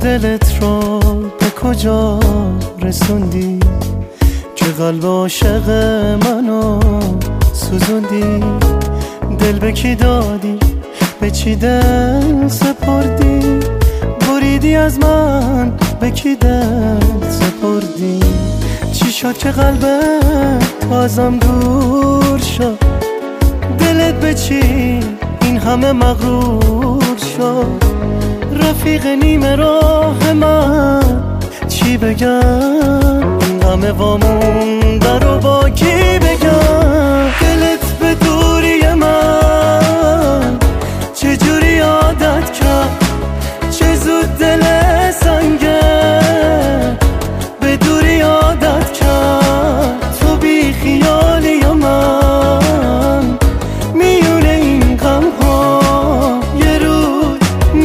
دلت رو به کجا رسوندی که قلب عاشق منو سوزوندی؟ دل به کی دادی؟ به چی دل سپردی؟ بریدی از من، به کی دل سپردی؟ چی شد که قلبت ازم دور شد؟ دلت به چی این همه مغرور شد؟ رفیق نیمه راه من چی بگم؟ این همه وامونده رو با کی بگم؟ دلت به دوری من چجوری عادت کرد؟ چه زود دل سنگه به دوری عادت کرد. تو بی خیالی یا من میونه این غم ها یه روز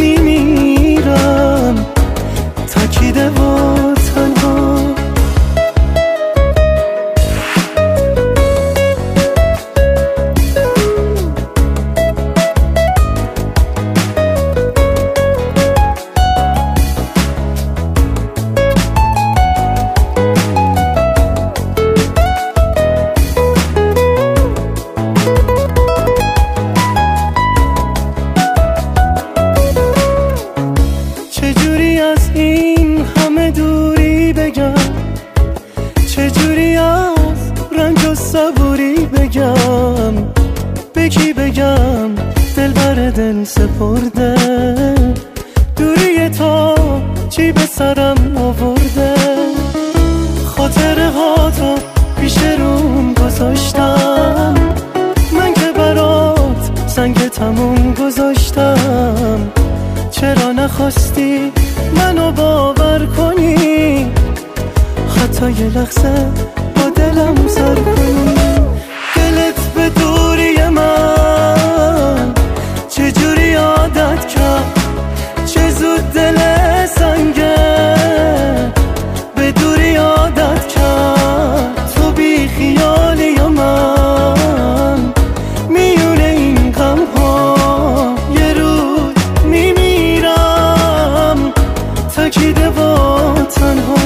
میمیرم تکیده و تنها. چجوری از این همه دوری بگم؟ چجوری از رنج و صبوری بگم؟ به کی بگم دل بر دل سپرده؟ دوری تو چی به سرم آورده؟ خاطره ها تو پیش روم گذاشتم، من که برات سنگ تموم گذاشتم. چرا نخواستی منو باور کنی؟ حتی یه لحظه با دلم سر کنی. دلت به دوری من چجوری عادت کرد؟ چه زود دل سنگه به دوری عادت کرد. تو بی خیالی یا من میونه این غم ها یه روز میمیرم تکیده و تنها.